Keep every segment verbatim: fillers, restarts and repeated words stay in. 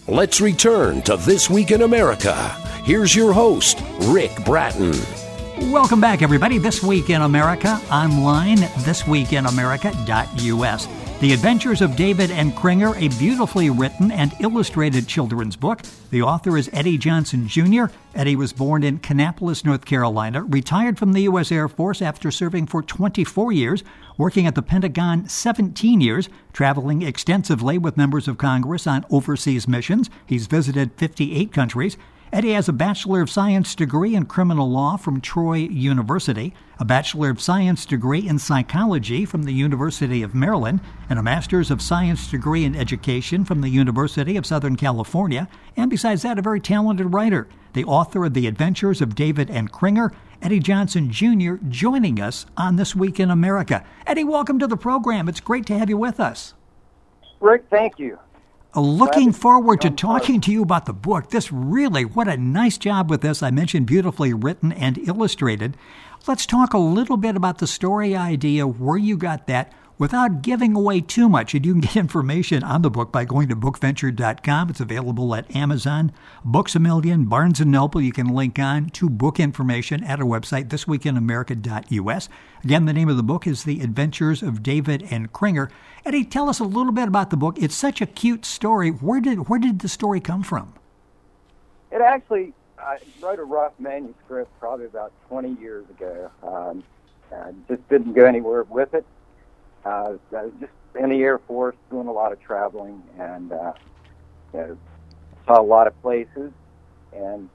Let's return to This Week in America. Here's your host, Rick Bratton. Welcome back, everybody. This Week in America, online, this week in america dot u s. The Adventures of David and Kringer, a beautifully written and illustrated children's book. The author is Eddie Johnson, Junior Eddie was born in Kannapolis, North Carolina, retired from the U S Air Force after serving for twenty-four years, working at the Pentagon seventeen years, traveling extensively with members of Congress on overseas missions. He's visited fifty-eight countries. Eddie has a Bachelor of Science degree in criminal law from Troy University, a Bachelor of Science degree in psychology from the University of Maryland, and a Master's of Science degree in education from the University of Southern California, and besides that, a very talented writer. The author of The Adventures of David and Kringer, Eddie Johnson, Junior, joining us on This Week in America. Eddie, welcome to the program. It's great to have you with us. Rick, thank you. Looking forward to talking to you about the book. This really, what a nice job with this. I mentioned beautifully written and illustrated. Let's talk a little bit about the story idea, where you got that, without giving away too much. And you can get information on the book by going to book venture dot com. It's available at Amazon, Books A Million, Barnes and Noble. You can link on to book information at our website, this week in america dot u s. Again, the name of the book is The Adventures of David and Kringer. Eddie, tell us a little bit about the book. It's such a cute story. Where did where did the story come from? It actually, I wrote a rough manuscript probably about twenty years ago. Um, I just didn't go anywhere with it. Uh, I was just in the Air Force doing a lot of traveling and uh, you know, saw a lot of places. And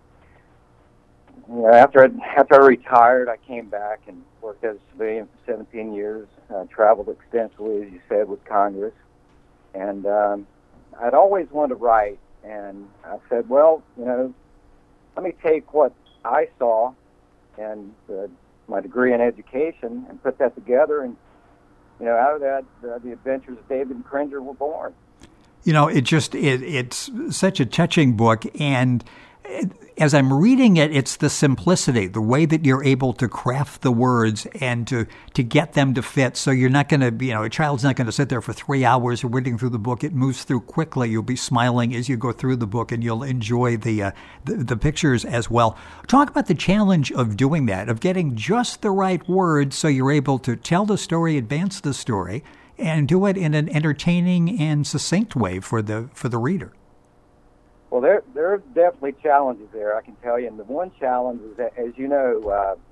you know, after I, after I retired, I came back and worked as a civilian for seventeen years. Uh, traveled extensively, as you said, with Congress. And um, I'd always wanted to write. And I said, well, you know, let me take what I saw and uh, my degree in education and put that together. And you know, out of that, uh, the Adventures of David and Kringer were born. You know, it just it, it's such a touching book, and it, as I'm reading it, it's the simplicity, the way that you're able to craft the words and to, to get them to fit. So you're not going to, you know, a child's not going to sit there for three hours reading through the book. It moves through quickly. You'll be smiling as you go through the book, and you'll enjoy the, uh, the the pictures as well. Talk about the challenge of doing that, of getting just the right words so you're able to tell the story, advance the story, and do it in an entertaining and succinct way for the for the reader. Well, there there are definitely challenges there, I can tell you. And the one challenge is that, as you know,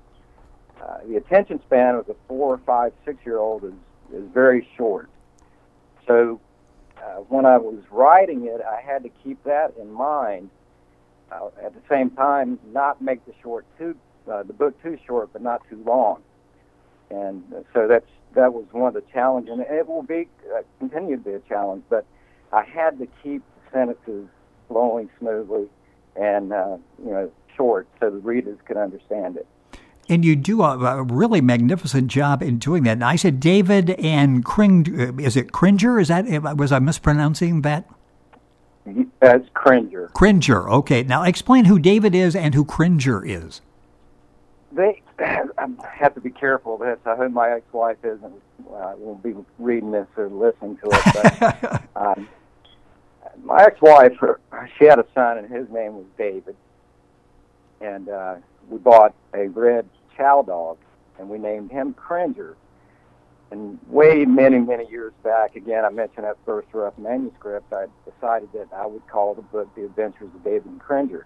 uh, uh, the attention span of a four, five, six-year-old is, is very short. So uh, when I was writing it, I had to keep that in mind. Uh, at the same time, not make the short too uh, the book too short, but not too long. And so that's that was one of the challenges, and it will be uh, continue to be a challenge. But I had to keep the sentences flowing smoothly and uh, you know short, so the readers could understand it. And you do a, a really magnificent job in doing that. And I said David and Kring. Is it Kringer? Is that was I mispronouncing that? That's Kringer. Kringer. Okay. Now explain who David is and who Kringer is. They I have to be careful of this. I hope my ex-wife isn't uh, won't be reading this or listening to it. But, um, my ex-wife, she had a son, and his name was David. And uh, we bought a red chow dog, and we named him Kringer. And way many, many years back, again, I mentioned that first rough manuscript, I decided that I would call the book The Adventures of David and Kringer.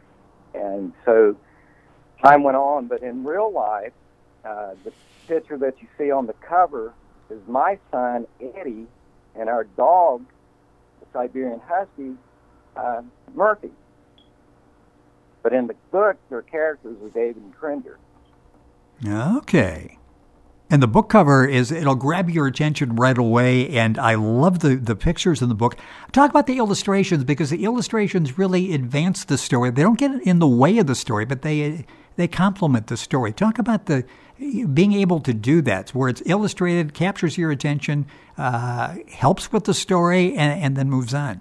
And so time went on, but in real life, uh, the picture that you see on the cover is my son, Eddie, and our dog, Siberian Husky, uh, Murphy. But in the book, their characters are David and Kringer. Okay. And the book cover is, it'll grab your attention right away, and I love the, the pictures in the book. Talk about the illustrations, because the illustrations really advance the story. They don't get in the way of the story, but they they complement the story. Talk about the being able to do that, where it's illustrated, captures your attention, uh, helps with the story, and, and then moves on.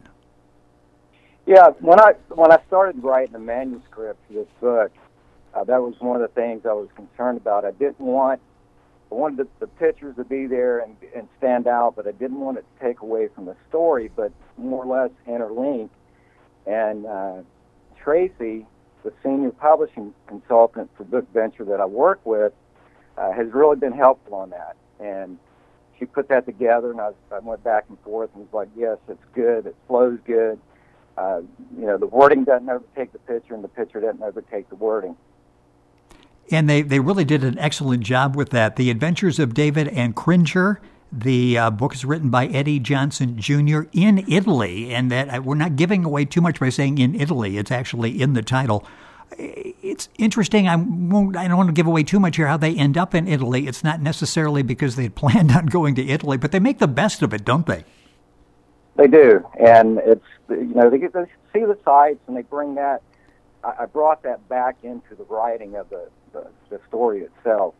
Yeah, when I when I started writing the manuscript for this book, uh, that was one of the things I was concerned about. I didn't want I wanted the, the pictures to be there and, and stand out, but I didn't want it to take away from the story, but more or less interlink. And uh, Tracy, the senior publishing consultant for Book Venture that I work with, uh, has really been helpful on that. And she put that together, and I, was, I went back and forth and was like, yes, it's good, it flows good. Uh, you know, the wording doesn't overtake the picture, and the picture doesn't overtake the wording. And they, they really did an excellent job with that. The Adventures of David and Cringer. The uh, book is written by Eddie Johnson Junior in Italy, and that uh, we're not giving away too much by saying in Italy. It's actually in the title. It's interesting. I won't. I don't want to give away too much here how they end up in Italy. It's not necessarily because they had planned on going to Italy, but they make the best of it, don't they? They do, and it's you know they get to see the sights, and they bring that. I, I brought that back into the writing of the the, the story itself.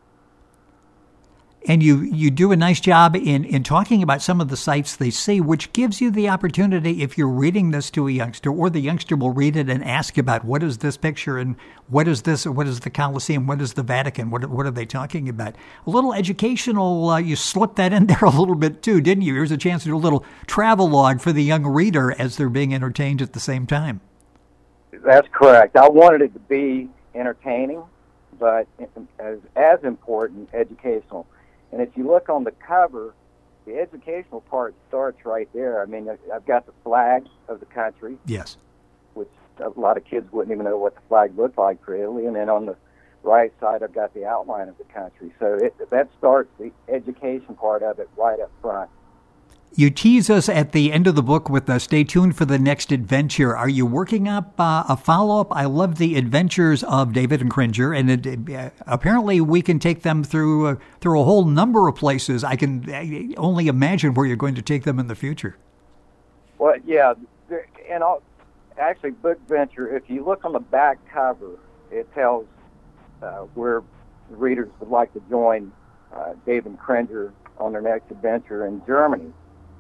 And you, you do a nice job in, in talking about some of the sights they see, which gives you the opportunity, if you're reading this to a youngster, or the youngster will read it and ask about what is this picture and what is this, or what is the Colosseum, what is the Vatican, what, what are they talking about? A little educational, uh, you slipped that in there a little bit too, didn't you? Here's a chance to do a little travel log for the young reader as they're being entertained at the same time. That's correct. I wanted it to be entertaining, but as, as important, educational. And if you look on the cover, the educational part starts right there. I mean, I've got the flag of the country. Yes. Which a lot of kids wouldn't even know what the flag looked like for Italy. And then on the right side, I've got the outline of the country. So it, that starts the education part of it right up front. You tease us at the end of the book with uh, stay tuned for the next adventure. Are you working up uh, a follow-up? I love the Adventures of David and Cringer, and it, uh, apparently we can take them through uh, through a whole number of places. I can uh, only imagine where you're going to take them in the future. Well, yeah, and I'll, actually, Book Venture, if you look on the back cover, it tells uh, where readers would like to join uh, David and Cringer on their next adventure in Germany.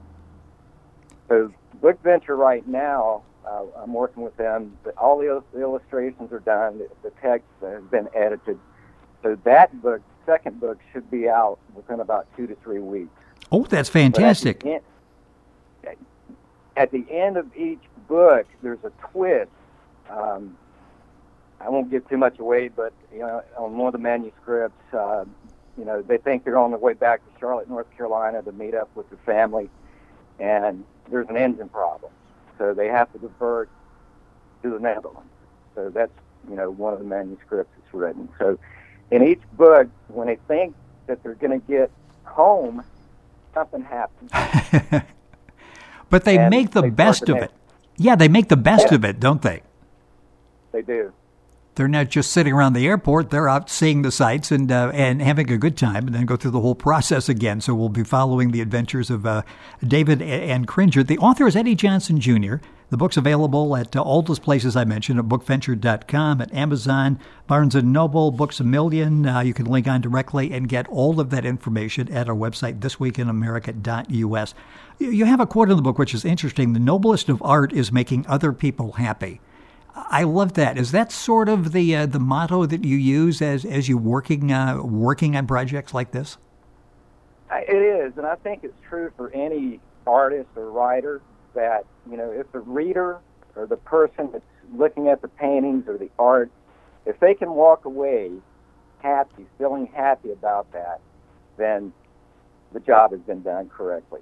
So Book Venture right now, uh, I'm working with them. All the illustrations are done. The, the text has been edited. So that book, second book, should be out within about two to three weeks. Oh, that's fantastic. At the, end, at the end of each book, there's a twist. Um, I won't give too much away, but you know, on one of the manuscripts, uh, you know, they think they're on their way back to Charlotte, North Carolina to meet up with their family, and there's an engine problem. So they have to divert to the Netherlands. So that's, you know, one of the manuscripts that's written. So in each book, when they think that they're going to get home, something happens. But they and make the they best of it. Yeah, they make the best yeah. of it, don't they? They do. They're not just sitting around the airport. They're out seeing the sights and uh, and having a good time, and then go through the whole process again. So we'll be following the adventures of uh, David and Cringer. The author is Eddie Johnson Junior The book's available at uh, all those places I mentioned, at book venture dot com, at Amazon, Barnes and Noble, Books A Million. Uh, you can link on directly and get all of that information at our website, this week in america dot u s. You have a quote in the book which is interesting. The noblest of art is making other people happy. I love that. Is that sort of the uh, the motto that you use as as you working uh, working on projects like this? It is, and I think it's true for any artist or writer that, you know, if the reader or the person that's looking at the paintings or the art, if they can walk away happy, feeling happy about that, then the job has been done correctly.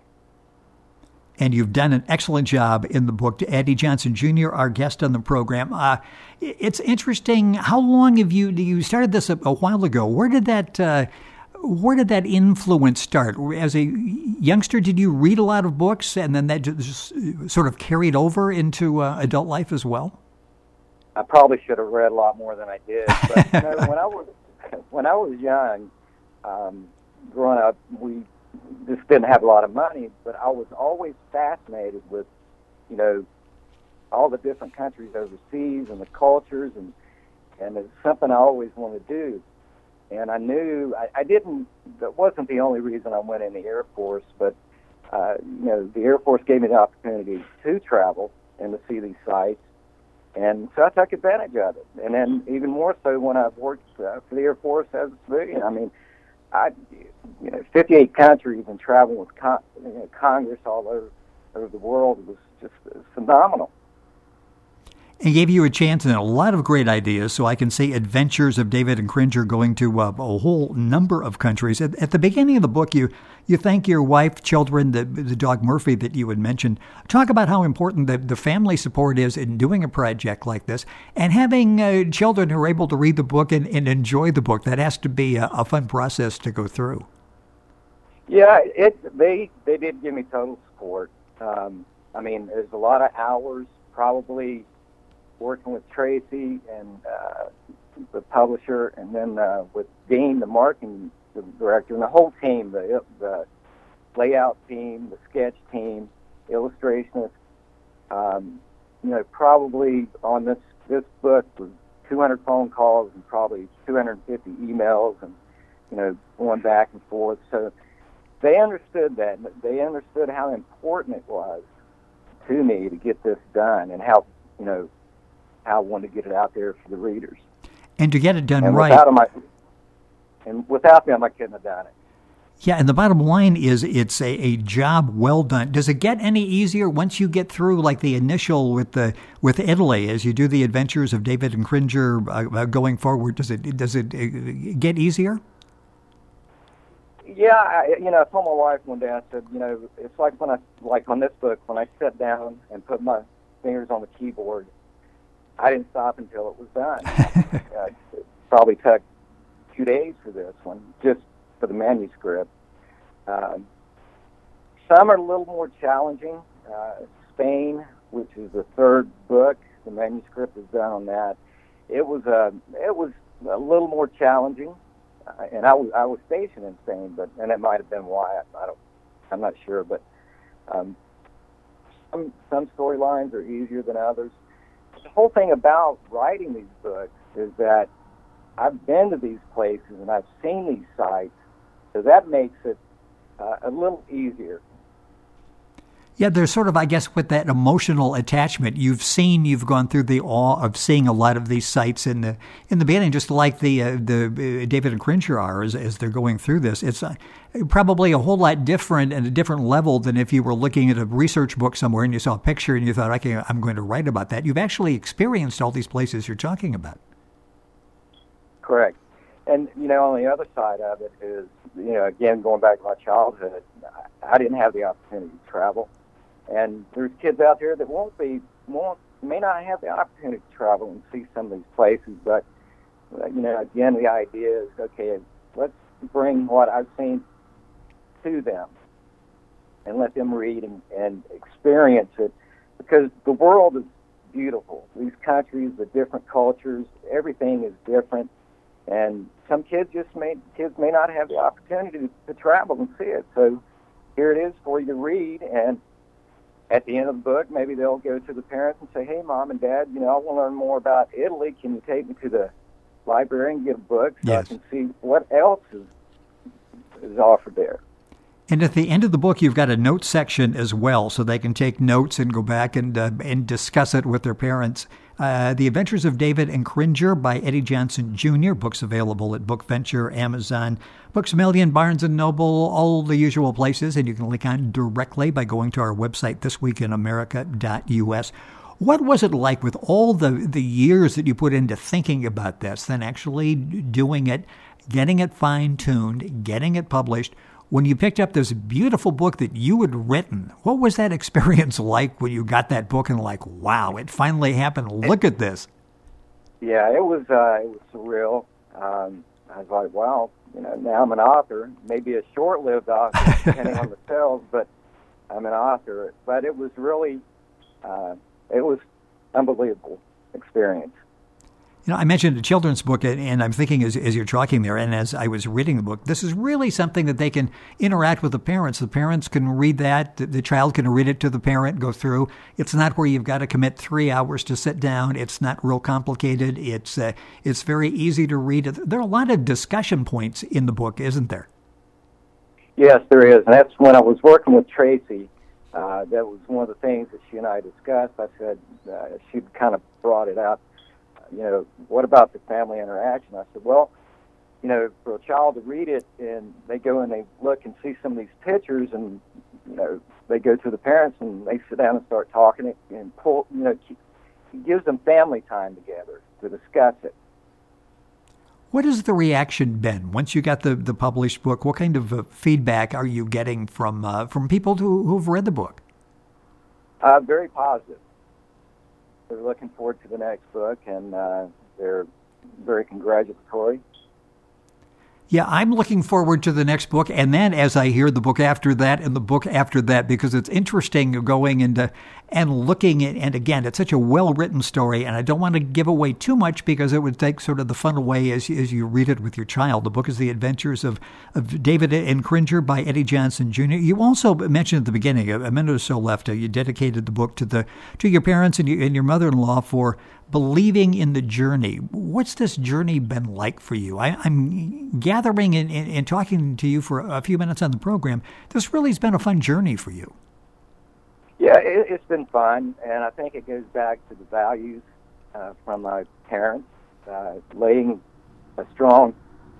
And you've done an excellent job in the book. Eddie Johnson Junior, our guest on the program. Uh, it's interesting. How long have you, you started this a, a while ago. Where did that, uh, where did that influence start? As a youngster, did you read a lot of books and then that just sort of carried over into uh, adult life as well? I probably should have read a lot more than I did. But you know, when I was, when I was young, um, growing up, we just didn't have a lot of money, but I was always fascinated with, you know, all the different countries overseas and the cultures, and and it's something I always wanted to do. And I knew I, I didn't. That wasn't the only reason I went in the Air Force, but uh, you know, the Air Force gave me the opportunity to travel and to see these sites, and so I took advantage of it. And then even more so when I worked uh, for the Air Force as a civilian. I mean, I, you know, fifty-eight countries and traveling with con- you know, Congress all over, over the world. It was just phenomenal. and gave you a chance and a lot of great ideas. So I can see Adventures of David and Cringer going to uh, a whole number of countries. At, at the beginning of the book, you you thank your wife, children, the the dog Murphy that you had mentioned. Talk about how important the, the family support is in doing a project like this, and having uh, children who are able to read the book and, and enjoy the book. That has to be a, a fun process to go through. Yeah, it they they did give me total support. Um, I mean, there's a lot of hours probably working with Tracy and uh, the publisher, and then uh, with Dean, the marketing director, and the whole team, the the layout team, the sketch team, illustrationists. Um, you know, probably on this this book was two hundred phone calls and probably two hundred fifty emails, and you know, going back and forth. So they understood that. They understood how important it was to me to get this done, and how you know. how I wanted to get it out there for the readers. And to get it done and right. Without them, I, and without them, I couldn't have done it. Yeah, and the bottom line is it's a, a job well done. Does it get any easier once you get through, like the initial with the with Italy, as you do the Adventures of David and Cringer uh, going forward? Does it does it get easier? Yeah, I, you know, I told my wife one day, I said, you know, it's like when I, like on this book, when I sat down and put my fingers on the keyboard, I didn't stop until it was done. uh, it probably took two days for this one, just for the manuscript. Um, some are a little more challenging. Uh, Spain, which is the third book, the manuscript is done on that. It was a, it was a little more challenging, uh, and I was I was stationed in Spain, but and it might have been why I, I don't, I'm not sure. But um, some some storylines are easier than others. The whole thing about writing these books is that I've been to these places and I've seen these sites, so that makes it uh, a little easier. Yeah, there's sort of, I guess, with that emotional attachment. You've seen, you've gone through the awe of seeing a lot of these sites in the in the beginning, just like the uh, the uh, David and Cringer are as, as they're going through this. It's uh, probably a whole lot different and a different level than if you were looking at a research book somewhere and you saw a picture and you thought, okay, I'm going to write about that. You've actually experienced all these places you're talking about. Correct. And, you know, on the other side of it is, you know, again, going back to my childhood, I didn't have the opportunity to travel. And there's kids out there that won't be, won't, may not have the opportunity to travel and see some of these places. But, uh, you know, again, the idea is, okay, let's bring what I've seen to them and let them read and, and experience it. Because the world is beautiful. These countries, the different cultures, everything is different. And some kids just may, kids may not have the opportunity to, to travel and see it. So here it is for you to read, and at the end of the book, maybe they'll go to the parents and say, hey, Mom and Dad, you know, I want to learn more about Italy. Can you take me to the library and get a book so yes. I can see what else is, is offered there? And at the end of the book, you've got a note section as well, so they can take notes and go back and uh, and discuss it with their parents. Uh, The Adventures of David and Cringer by Eddie Johnson Junior Books available at Bookventure, Amazon, Books A Million, Barnes and Noble, all the usual places. And you can link on directly by going to our website, this week in america dot u s. What was it like with all the, the years that you put into thinking about this, then actually doing it, getting it fine-tuned, getting it published? When you picked up this beautiful book that you had written, what was that experience like when you got that book and like, wow, it finally happened. Look at this. Yeah, it was uh, it was surreal. Um, I was like, wow, you know, now I'm an author, maybe a short-lived author, depending on the sales, but I'm an author. But it was really, uh, it was unbelievable experience. You know, I mentioned a children's book, and I'm thinking as, as you're talking there, and as I was reading the book, this is really something that they can interact with the parents. The parents can read that. The child can read it to the parent, go through. It's not where you've got to commit three hours to sit down. It's not real complicated. It's uh, it's very easy to read. There are a lot of discussion points in the book, isn't there? Yes, there is. And that's when I was working with Tracy. Uh, that was one of the things that she and I discussed. I said, uh, she kind of brought it out. You know, what about the family interaction? I said, well, you know, for a child to read it and they go and they look and see some of these pictures and, you know, they go to the parents and they sit down and start talking it and pull, you know, keep, gives them family time together to discuss it. What has the reaction been once you got the, the published book? What kind of uh, feedback are you getting from uh, from people who who've read the book? Uh, very positive. They're looking forward to the next book, and uh, they're very congratulatory. Yeah, I'm looking forward to the next book, and then as I hear the book after that and the book after that, because it's interesting going into and looking at, and again, it's such a well-written story, and I don't want to give away too much because it would take sort of the fun away as, as you read it with your child. The book is The Adventures of, of David and Cringer by Eddie Johnson Junior You also mentioned at the beginning, a minute or so left, you dedicated the book to the to your parents and, you, and your mother-in-law for believing in the journey. What's this journey been like for you? I, I'm gathering and, and, and talking to you for a few minutes on the program. This really has been a fun journey for you. Yeah, it, it's been fun, and I think it goes back to the values uh, from my parents, uh, laying a strong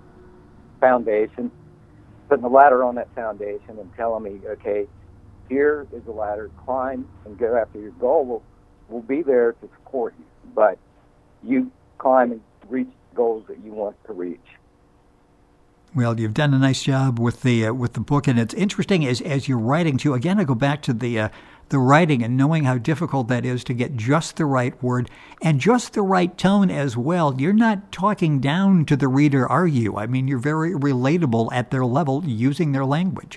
foundation, putting the ladder on that foundation and telling me, okay, here is the ladder, climb and go after your goal. We'll, we'll be there to support you, but you climb and reach goals that you want to reach. Well, you've done a nice job with the uh, with the book, and it's interesting as as you're writing too. Again, I go back to the uh, the writing and knowing how difficult that is to get just the right word and just the right tone as well. You're not talking down to the reader, are you? I mean, you're very relatable at their level using their language.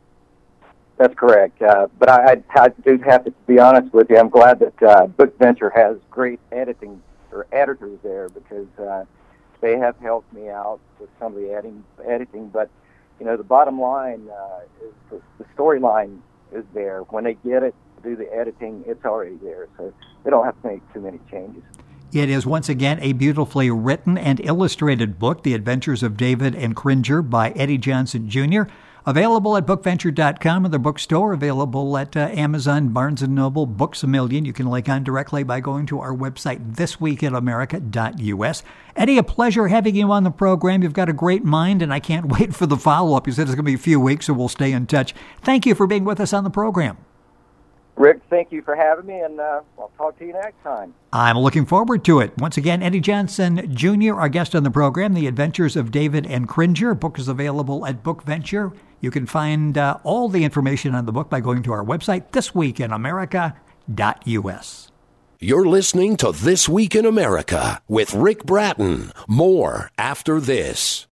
That's correct. Uh, but I, I, I do have to be honest with you. I'm glad that uh, Book Venture has great editing or editors there because uh, they have helped me out with some of the editing. editing. But, you know, the bottom line uh, is the, the storyline is there. When they get it, do the editing, it's already there. So they don't have to make too many changes. It is, once again, a beautifully written and illustrated book, The Adventures of David and Cringer by Eddie Johnson Junior Available at book venture dot com and the bookstore, available at uh, Amazon, Barnes and Noble, Books A Million. You can link on directly by going to our website, this week in america dot u s. Eddie, a pleasure having you on the program. You've got a great mind, and I can't wait for the follow-up. You said it's going to be a few weeks, so we'll stay in touch. Thank you for being with us on the program. Rick, thank you for having me, and uh, I'll talk to you next time. I'm looking forward to it. Once again, Eddie Johnson Junior, our guest on the program, The Adventures of David and Cringer. Book is available at Book Venture. You can find uh, all the information on the book by going to our website, this week in america dot u s. You're listening to This Week in America with Rick Bratton. More after this.